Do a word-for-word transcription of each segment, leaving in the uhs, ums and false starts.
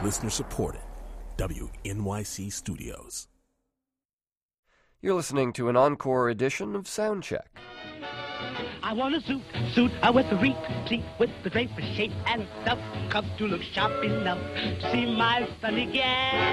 Listener supported. W N Y C Studios. You're listening to an encore edition of Soundcheck. I want a suit, suit uh, with the replete, with the draper shape and stuff, cuff to look sharp enough to see my funny gal.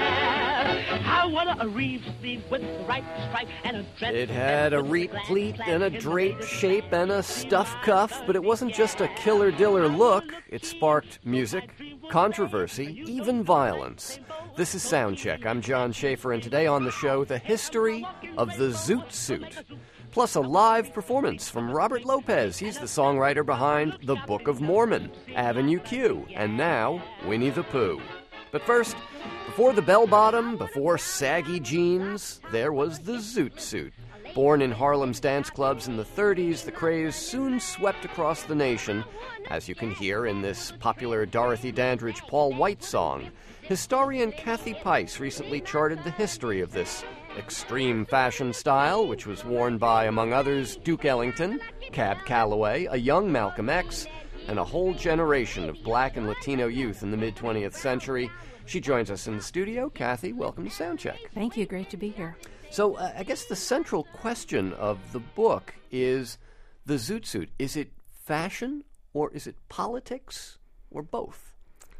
I want a reeve sleeve with the right stripe and a dress. It had a reap pleat and a drape shape and a stuff cuff, but it wasn't just a killer-diller look. It sparked music, controversy, even violence. This is Soundcheck. I'm John Schaefer, and today on the show, the history of the Zoot Suit. Plus a live performance from Robert Lopez. He's the songwriter behind The Book of Mormon, Avenue Q, and now Winnie the Pooh. But first, before the bell-bottom, before saggy jeans, there was the Zoot Suit. Born in Harlem's dance clubs in the thirties, the craze soon swept across the nation, as you can hear in this popular Dorothy Dandridge Paul White song. Historian Kathy Pice recently charted the history of this extreme fashion style, which was worn by, among others, Duke Ellington, Cab Calloway, a young Malcolm X, and a whole generation of black and Latino youth in the mid-twentieth century. She joins us in the studio. Kathy, welcome to Soundcheck. Thank you. Great to be here. So uh, I guess the central question of the book is the Zoot Suit. Is it fashion, or is it politics, or both?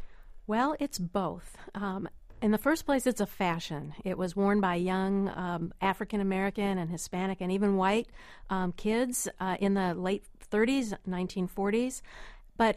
Well, it's both. Um, in the first place, it's a fashion. It was worn by young um, African-American and Hispanic and even white um, kids uh, in the late thirties, nineteen forties. But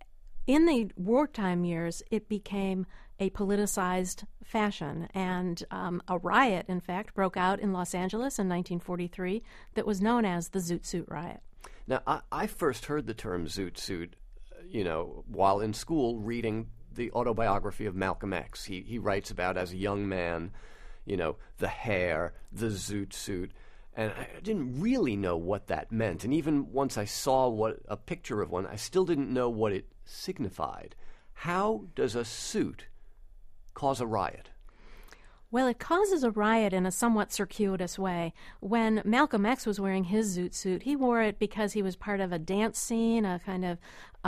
in the wartime years, it became a politicized fashion, and um, a riot, in fact, broke out in Los Angeles in nineteen forty-three that was known as the Zoot Suit Riot. Now, I, I first heard the term Zoot Suit, you know, while in school reading the autobiography of Malcolm X. He he writes about, as a young man, you know, the hair, the Zoot Suit, and I didn't really know what that meant. And even once I saw what a picture of one, I still didn't know what it signified. How does a suit cause a riot? Well, it causes a riot in a somewhat circuitous way. When Malcolm X was wearing his Zoot Suit, he wore it because he was part of a dance scene, a kind of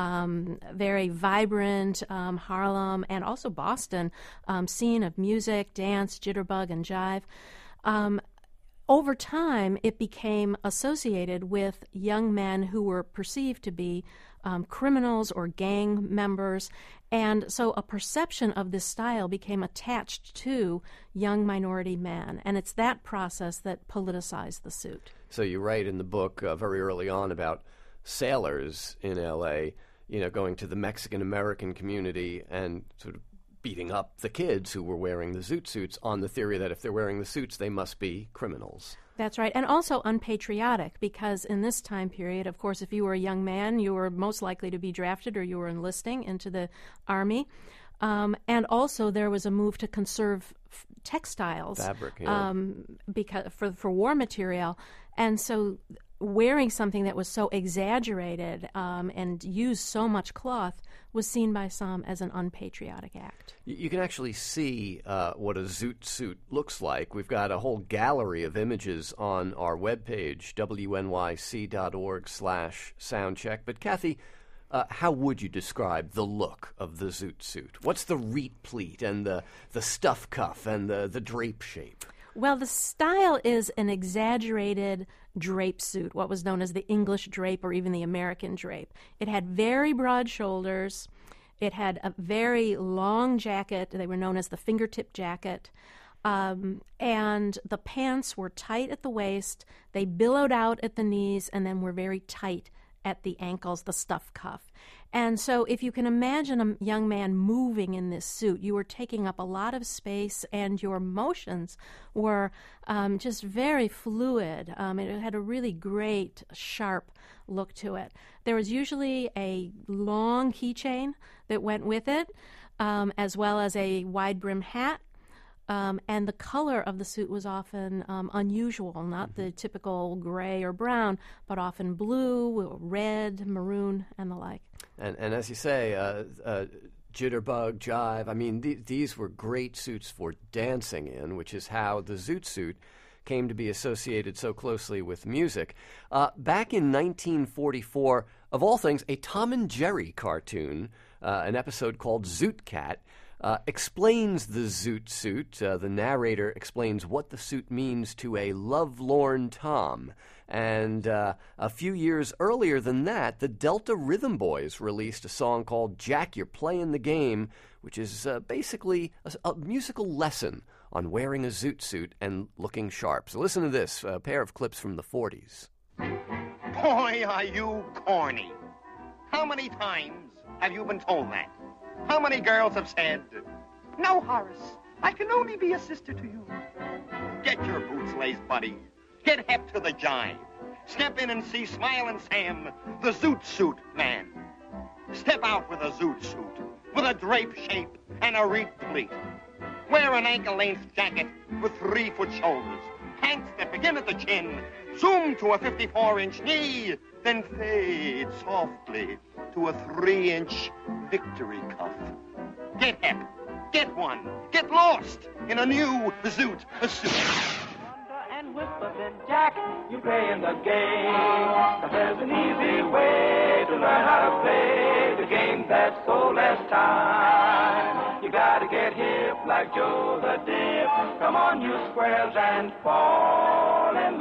um, very vibrant um, Harlem and also Boston um, scene of music, dance, jitterbug, and jive. Um, over time, it became associated with young men who were perceived to be um, criminals or gang members, and so a perception of this style became attached to young minority men, and it's that process that politicized the suit. So you write in the book uh, very early on about sailors in L A, you know, going to the Mexican-American community and sort of beating up the kids who were wearing the Zoot Suits on the theory that if they're wearing the suits, they must be criminals. That's right, and also unpatriotic, because in this time period, of course, if you were a young man, you were most likely to be drafted or you were enlisting into the Army. Um, and also there was a move to conserve f- textiles. Fabric, yeah. um, because, for, for war material. And so wearing something that was so exaggerated um, and used so much cloth was seen by some as an unpatriotic act. You can actually see uh, what a Zoot Suit looks like. We've got a whole gallery of images on our webpage, W N Y C dot org slash soundcheck. But Kathy, uh, how would you describe the look of the Zoot Suit? What's the reap pleat and the, the stuff cuff and the, the drape shape? Well, the style is an exaggerated drape suit, what was known as the English drape or even the American drape. It had very broad shoulders. It had a very long jacket. They were known as the fingertip jacket. Um, and the pants were tight at the waist. They billowed out at the knees and then were very tight at the ankles, the stuff cuff. And so if you can imagine a young man moving in this suit, you were taking up a lot of space and your motions were um, just very fluid. Um, it had a really great, sharp look to it. There was usually a long keychain that went with it, um, as well as a wide-brim hat. Um, and the color of the suit was often um, unusual, not the typical gray or brown, but often blue, red, maroon, and the like. And, and as you say, uh, uh, jitterbug, jive, I mean, th- these were great suits for dancing in, which is how the Zoot Suit came to be associated so closely with music. Uh, back in nineteen forty-four, of all things, a Tom and Jerry cartoon, uh, an episode called Zoot Cat, uh, explains the zoot suit. Uh, the narrator explains what the suit means to a lovelorn Tom. And uh, a few years earlier than that, the Delta Rhythm Boys released a song called Jack, You're Playing the Game, which is uh, basically a, a musical lesson on wearing a zoot suit and looking sharp. So listen to this, a pair of clips from the forties. Boy, are you corny. How many times have you been told that? How many girls have said, no, Horace, I can only be a sister to you. Get your boots laced, buddy. Get hep to the jive. Step in and see Smiling Sam, the zoot suit man. Step out with a zoot suit, with a drape shape and a reed pleat. Wear an ankle-length jacket with three-foot shoulders. Pants that begin at the chin, zoom to a fifty-four inch knee, then fade softly to a three-inch victory cuff. Get hep, get one, get lost in a new zoot suit. And whisper, then Jack, you playing the game. But there's an easy way to learn how to play the game that's so less time. You gotta get hip like Joe the Dip. Come on, you squares, and fall in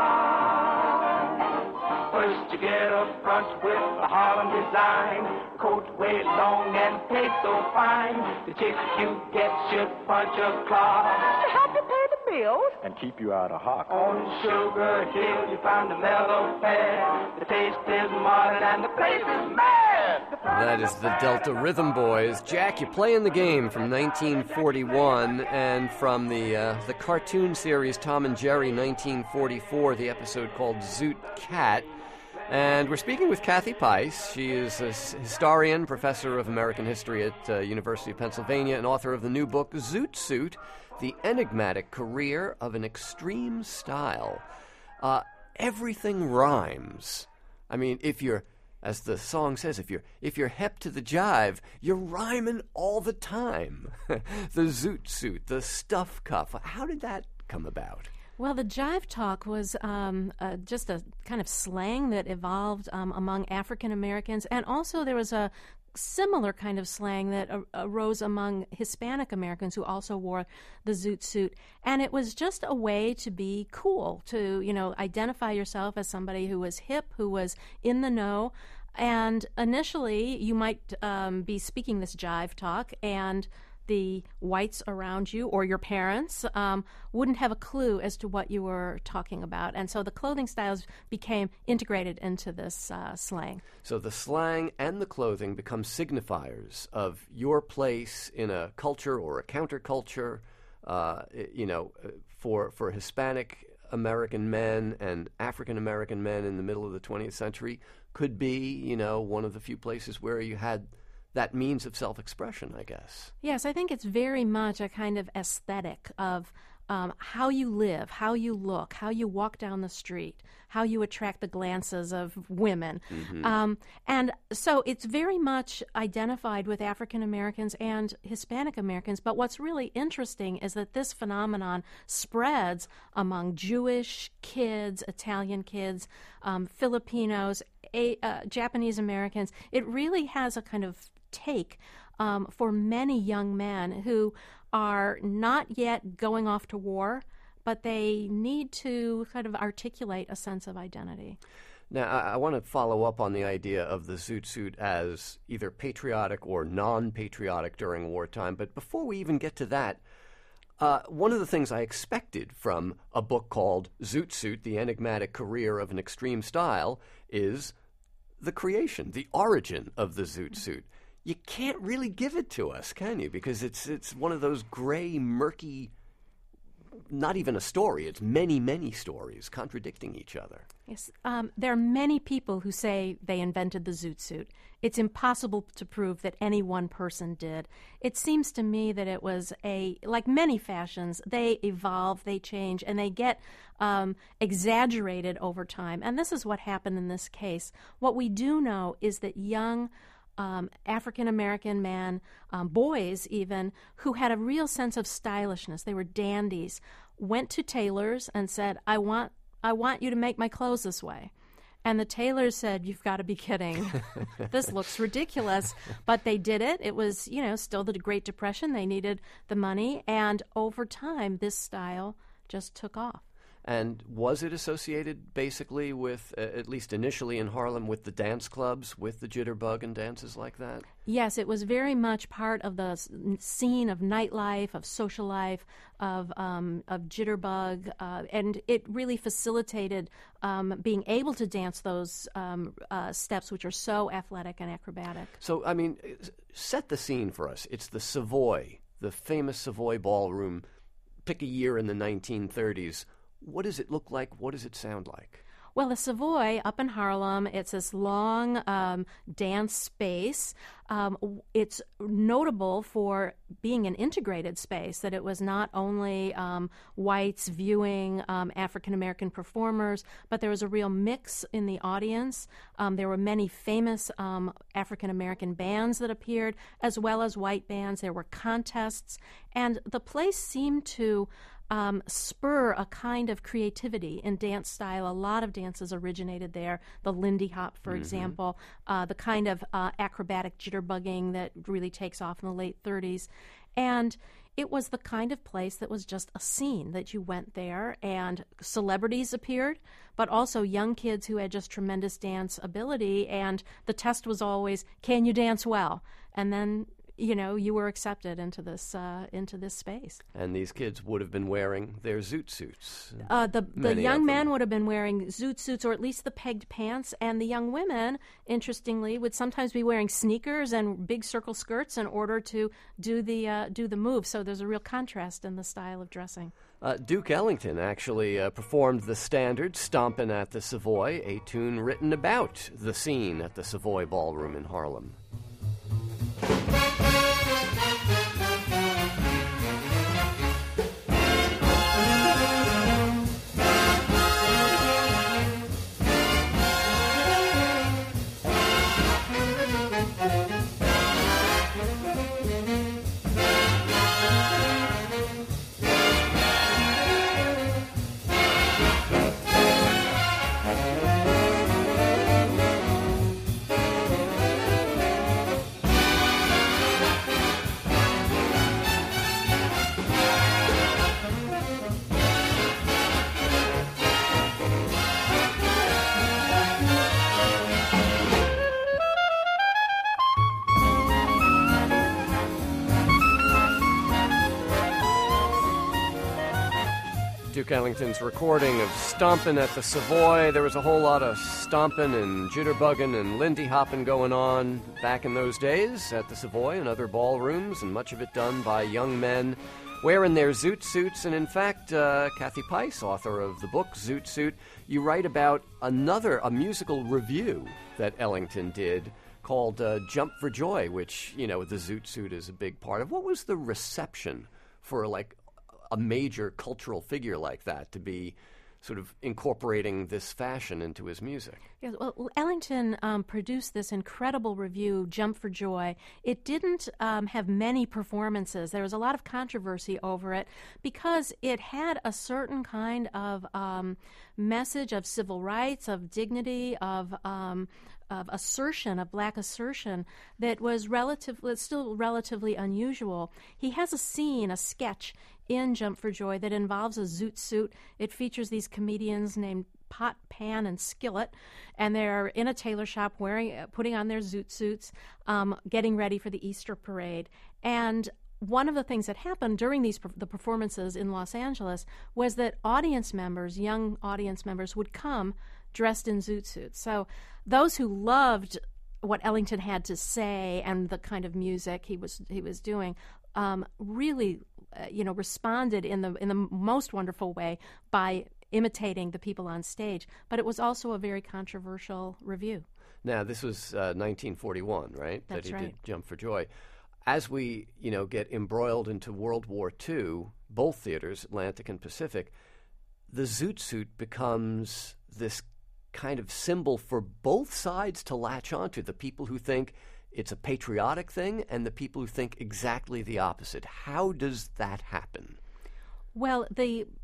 line. First you get up front with a Harlem design. Coat way long and paid so fine. The chick you get should punch a clock. You have to pay the bills and keep you out of hock. On Sugar Hill, you find the mellow pair. The taste is modern and the place is mad. That is the Delta Rhythm Boys. Jack, you're playing the game from nineteen forty-one, and from the uh, the cartoon series Tom and Jerry, nineteen forty-four, the episode called Zoot Cat. And we're speaking with Kathy Peiss. She is a historian, professor of American history at uh, University of Pennsylvania, and author of the new book, Zoot Suit, The Enigmatic Career of an Extreme Style. Uh, everything rhymes. I mean, if you're, as the song says, if you're if you're hep to the jive, you're rhyming all the time. The zoot suit, the stuff cuff. How did that come about? Well, the jive talk was um, uh, just a kind of slang that evolved um, among African Americans, and also there was a similar kind of slang that ar- arose among Hispanic Americans who also wore the zoot suit. And it was just a way to be cool, to, you know, identify yourself as somebody who was hip, who was in the know. And initially, you might um, be speaking this jive talk, and the whites around you or your parents um, wouldn't have a clue as to what you were talking about. And so the clothing styles became integrated into this uh, slang. So the slang and the clothing become signifiers of your place in a culture or a counterculture. Uh, you know, for, for Hispanic American men and African American men in the middle of the twentieth century could be, you know, one of the few places where you had that means of self-expression, I guess. Yes, I think it's very much a kind of aesthetic of um, how you live, how you look, how you walk down the street, how you attract the glances of women. Mm-hmm. Um, and so it's very much identified with African Americans and Hispanic Americans. But what's really interesting is that this phenomenon spreads among Jewish kids, Italian kids, um, Filipinos, a, uh, Japanese Americans. It really has a kind of take um, for many young men who are not yet going off to war, but they need to kind of articulate a sense of identity. Now, I, I want to follow up on the idea of the zoot suit as either patriotic or non-patriotic during wartime, but before we even get to that, uh, one of the things I expected from a book called Zoot Suit, The Enigmatic Career of an Extreme Style, is the creation, the origin of the zoot suit. You can't really give it to us, can you? Because it's it's one of those gray, murky, not even a story. It's many, many stories contradicting each other. Yes, um, there are many people who say they invented the zoot suit. It's impossible to prove that any one person did. It seems to me that it was a, like many fashions, they evolve, they change, and they get um, exaggerated over time. And this is what happened in this case. What we do know is that young Um, African-American men, um, boys even, who had a real sense of stylishness, they were dandies, went to tailors and said, I want I want you to make my clothes this way. And the tailors said, "You've got to be kidding. This looks ridiculous." But they did it. It was, you know, still the Great Depression. They needed the money. And over time, this style just took off. And was it associated basically with, uh, at least initially in Harlem, with the dance clubs, with the jitterbug and dances like that? Yes, it was very much part of the s- scene of nightlife, of social life, of um, of jitterbug, uh, and it really facilitated um, being able to dance those um, uh, steps, which are so athletic and acrobatic. So, I mean, s- set the scene for us. It's the Savoy, the famous Savoy Ballroom. Pick a year in the nineteen thirties. What does it look like? What does it sound like? Well, the Savoy up in Harlem, it's this long um, dance space. Um, w- it's notable for being an integrated space, that it was not only um, whites viewing um, African-American performers, but there was a real mix in the audience. Um, there were many famous um, African-American bands that appeared, as well as white bands. There were contests, and the place seemed to Um, spur a kind of creativity in dance style. A lot of dances originated there. The Lindy Hop, for Mm-hmm. example, uh, the kind of uh, acrobatic jitterbugging that really takes off in the late thirties. And it was the kind of place that was just a scene, that you went there and celebrities appeared, but also young kids who had just tremendous dance ability. And the test was always, can you dance well? And then, you know, you were accepted into this uh, into this space. And these kids would have been wearing their zoot suits. Uh, the the Many young of men them. would have been wearing zoot suits, or at least the pegged pants, and the young women, interestingly, would sometimes be wearing sneakers and big circle skirts in order to do the uh, do the move. So there's a real contrast in the style of dressing. Uh, Duke Ellington actually uh, performed the standard Stompin' at the Savoy, a tune written about the scene at the Savoy Ballroom in Harlem. Duke Ellington's recording of Stompin' at the Savoy. There was a whole lot of stompin' and jitterbugging and Lindy hopping going on back in those days at the Savoy and other ballrooms, and much of it done by young men wearing their zoot suits. And in fact, uh, Kathy Pice, author of the book Zoot Suit, you write about another, a musical review that Ellington did called uh, Jump for Joy, which, you know, the zoot suit is a big part of. What was the reception for, like, a major cultural figure like that to be sort of incorporating this fashion into his music? Yeah, well, Ellington um, produced this incredible review, Jump for Joy. It didn't um, have many performances. There was a lot of controversy over it because it had a certain kind of um, message of civil rights, of dignity, of um, of assertion, of black assertion, that was relative, still relatively unusual. He has a scene, a sketch in Jump for Joy that involves a zoot suit. It features these comedians named Pot, Pan, and Skillet, and they're in a tailor shop wearing, putting on their zoot suits, um, getting ready for the Easter parade. And one of the things that happened during these the performances in Los Angeles was that audience members, young audience members, would come dressed in zoot suits. So those who loved what Ellington had to say and the kind of music he was he was doing um, really, uh, you know, responded in the in the most wonderful way by imitating the people on stage. But it was also a very controversial review. Now, this was uh, nineteen forty-one, right? That's that he right. did Jump for Joy. As we, you know, get embroiled into World War Two, both theaters, Atlantic and Pacific, the zoot suit becomes this kind of symbol for both sides to latch onto, the people who think it's a patriotic thing and the people who think exactly the opposite. How does that happen? Well, the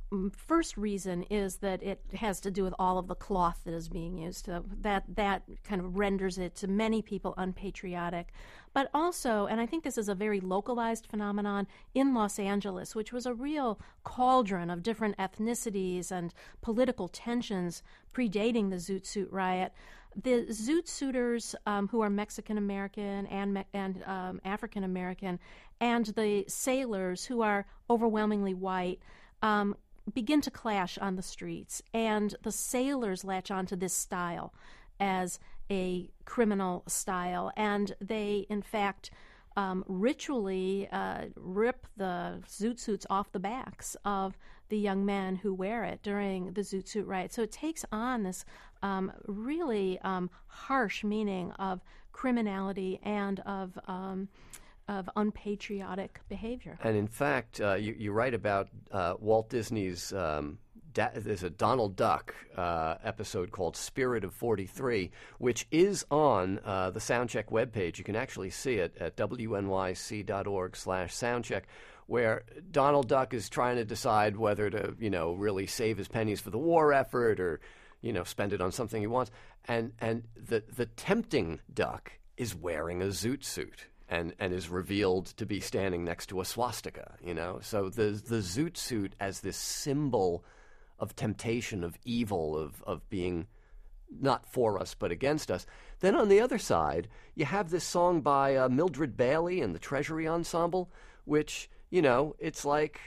first reason is that it has to do with all of the cloth that is being used. So that that kind of renders it to many people unpatriotic. But also, and I think this is a very localized phenomenon in Los Angeles, which was a real cauldron of different ethnicities and political tensions predating the Zoot Suit riot. The Zoot Suiters, um, who are Mexican American and Me- and um, African American, and the sailors, who are overwhelmingly white, um, begin to clash on the streets, and the sailors latch onto this style as a criminal style, and they, in fact, um, ritually uh, rip the zoot suits off the backs of the young men who wear it during the Zoot Suit riot. So it takes on this um, really um, harsh meaning of criminality and of um, of unpatriotic behavior. And in fact, uh, you, you write about uh, Walt Disney's, um, da- there's a Donald Duck uh, episode called Spirit of forty-three, which is on uh, the Soundcheck webpage. You can actually see it at W N Y C dot org slash soundcheck, where Donald Duck is trying to decide whether to, you know, really save his pennies for the war effort or, you know, spend it on something he wants. And, and the, the tempting duck is wearing a zoot suit. And, and is revealed to be standing next to a swastika, you know? So the the zoot suit as this symbol of temptation, of evil, of, of being not for us but against us. Then on the other side, you have this song by uh, Mildred Bailey and the Treasury Ensemble, which, you know, it's like,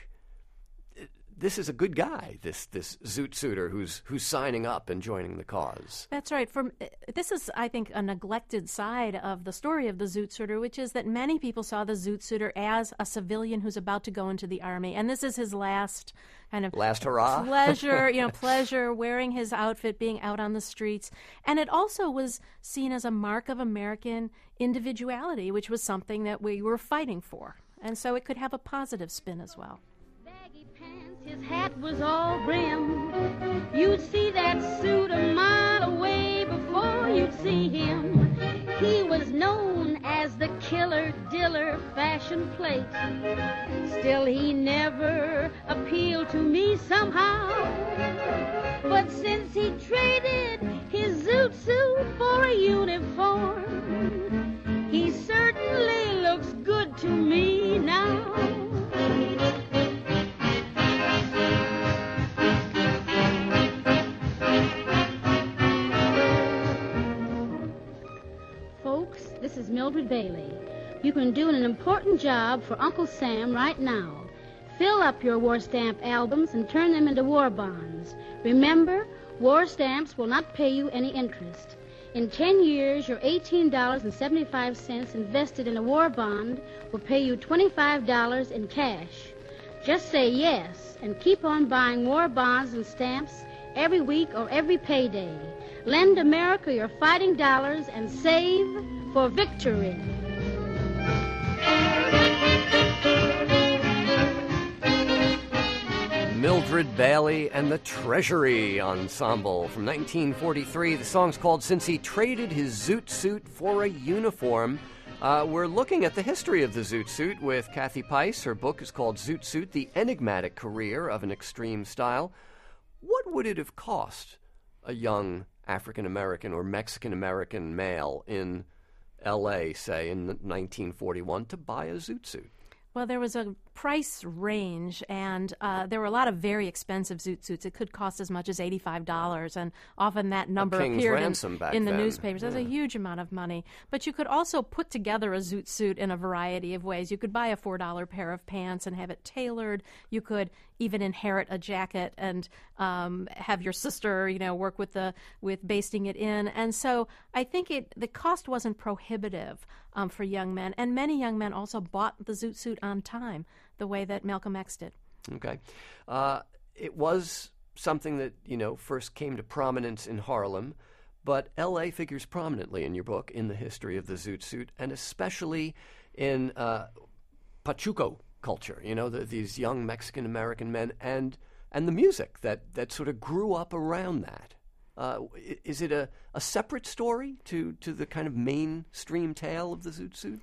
this is a good guy, this this zoot suiter who's who's signing up and joining the cause. That's right. From this is, I think, a neglected side of the story of the zoot suiter, which is that many people saw the zoot suiter as a civilian who's about to go into the army, and this is his last kind of last hurrah pleasure, you know, pleasure wearing his outfit, being out on the streets, and it also was seen as a mark of American individuality, which was something that we were fighting for, and so it could have a positive spin as well. His hat was all brim. You'd see that suit a mile away before you'd see him. He was known as the killer diller fashion plate. Still, he never appealed to me somehow. But since he traded his zoot suit for a uniform, he certainly looks good to me now. This is Mildred Bailey. You can do an important job for Uncle Sam right now. Fill up your war stamp albums and turn them into war bonds. Remember, war stamps will not pay you any interest. In ten years, your eighteen dollars and seventy-five cents invested in a war bond will pay you twenty-five dollars in cash. Just say yes and keep on buying war bonds and stamps every week or every payday. Lend America your fighting dollars and save for victory. Mildred Bailey and the Treasury Ensemble from nineteen forty-three. The song's called Since He Traded His Zoot Suit for a Uniform. Uh, we're looking at the history of the zoot suit with Kathy Pice. Her book is called Zoot Suit, The Enigmatic Career of an Extreme Style. What would it have cost a young African-American or Mexican-American male in L A, say, in nineteen forty-one to buy a zoot suit? Well, there was a price range, and uh, there were a lot of very expensive zoot suits. It could cost as much as eighty-five dollars, and often that number appeared in, in the then. newspapers. That's yeah. a huge amount of money. But you could also put together a zoot suit in a variety of ways. You could buy a four dollar pair of pants and have it tailored. You could even inherit a jacket and um, have your sister, you know, work with the with basting it in. And so I think it the cost wasn't prohibitive um, for young men, and many young men also bought the zoot suit on time, the way that Malcolm X did. Okay. Uh, it was something that, you know, first came to prominence in Harlem, but L A figures prominently in your book in the history of the zoot suit, and especially in uh, Pachuco culture, you know, the, these young Mexican-American men and and the music that, that sort of grew up around that. Uh, is it a, a separate story to, to the kind of mainstream tale of the zoot suit?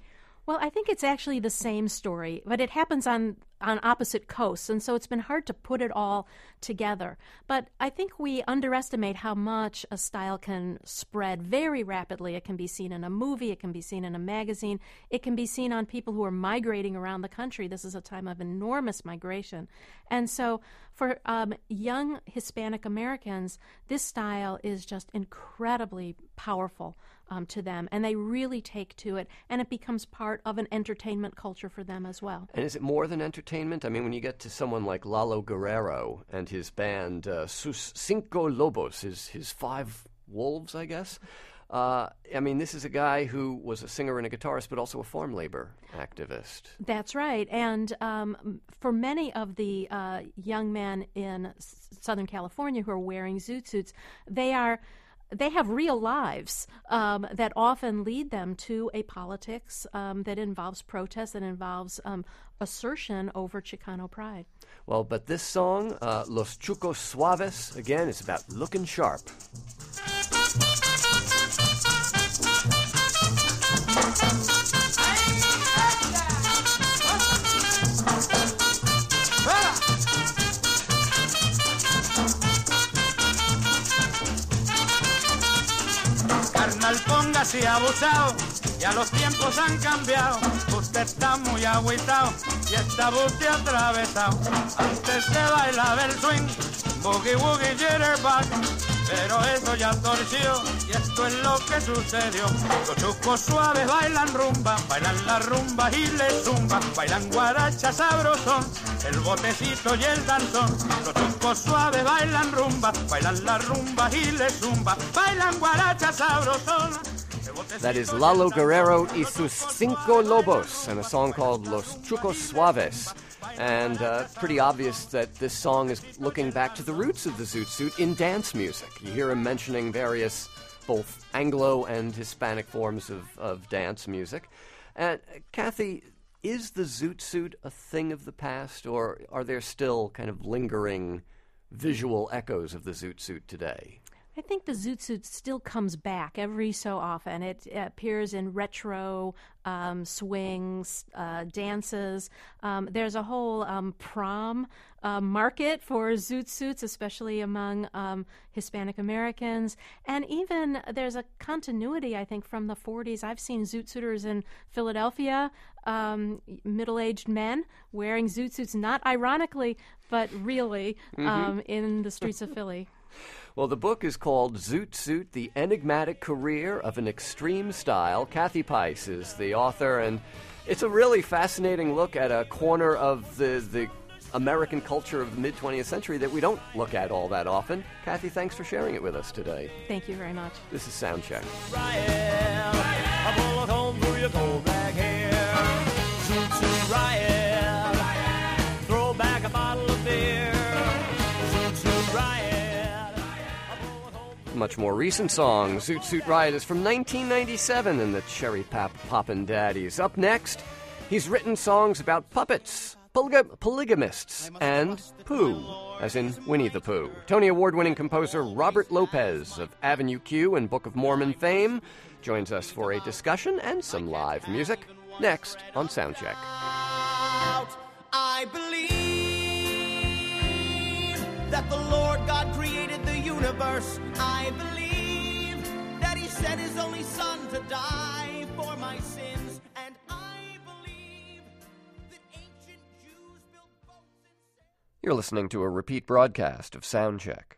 Well, I think it's actually the same story, but it happens on, on opposite coasts, and so it's been hard to put it all together. But I think we underestimate how much a style can spread very rapidly. It can be seen in a movie, it can be seen in a magazine, it can be seen on people who are migrating around the country. This is a time of enormous migration. And so for um, young Hispanic Americans, this style is just incredibly powerful um, to them, and they really take to it, and it becomes part of an entertainment culture for them as well. And is it more than entertainment? I mean, when you get to someone like Lalo Guerrero and his band uh, Sus Cinco Lobos, his, his five wolves, I guess, uh, I mean, this is a guy who was a singer and a guitarist, but also a farm labor activist. That's right. And um, for many of the uh, young men in S- Southern California who are wearing zoot suits, they are... They have real lives um, that often lead them to a politics um, that involves protest, that involves um, assertion over Chicano pride. Well, but this song, uh, Los Chucos Suaves, again, is about looking sharp. Póngase abusado, ya los tiempos han cambiado. Usted está muy agüitado y está buste atravesado. Antes se bailaba el swing, boogie woogie jitterbug, pero eso ya torció y esto es lo que sucedió. Los chucos suaves bailan rumba, bailan la rumba y le zumba, bailan guaracha sabrosón, el botecito y el danzón. Los chucos suaves bailan rumba, bailan la rumba y le zumba, bailan guaracha sabrosón. That is Lalo Guerrero y sus Cinco Lobos, and a song called Los Chucos Suaves. And uh, pretty obvious that this song is looking back to the roots of the zoot suit in dance music. You hear him mentioning various both Anglo and Hispanic forms of, of dance music. And uh, Kathy, is the zoot suit a thing of the past, or are there still kind of lingering visual echoes of the zoot suit today? I think the zoot suit still comes back every so often. It, it appears in retro um, swings, uh, dances. Um, there's a whole um, prom uh, market for zoot suits, especially among um, Hispanic Americans. And even there's a continuity, I think, from the forties. I've seen zoot suiters in Philadelphia, um, middle-aged men wearing zoot suits, not ironically, but really, mm-hmm. um, in the streets of Philly. Well, the book is called Zoot Suit, The Enigmatic Career of an Extreme Style. Kathy Peiss is the author, and it's a really fascinating look at a corner of the, the American culture of the mid-twentieth century that we don't look at all that often. Kathy, thanks for sharing it with us today. Thank you very much. This is Soundcheck. Zoot Suit riot, throw back a bottle of beer. Zoot Suit riot. Much more recent song, Zoot Suit Riot, is from nineteen ninety-seven and the Cherry Pop Poppin' Daddies. Up next, he's written songs about puppets, polyg- polygamists, and poo, as in Winnie the Pooh. Tony Award-winning composer Robert Lopez of Avenue Q and Book of Mormon fame joins us for a discussion and some live music next on Soundcheck. I believe that the Lord God created the universe. I believe that He sent His only Son to die for my sins. And I believe that ancient Jews built boats and... You're listening to a repeat broadcast of Soundcheck.